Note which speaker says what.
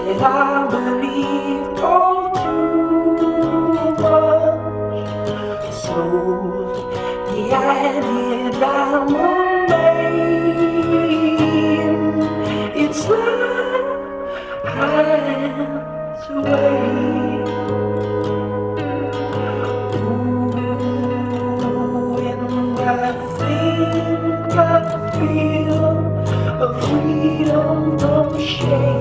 Speaker 1: that I believed all too much. So the idea that I'm made, it's like hands away. Ooh, and I think I feel a freedom from shame.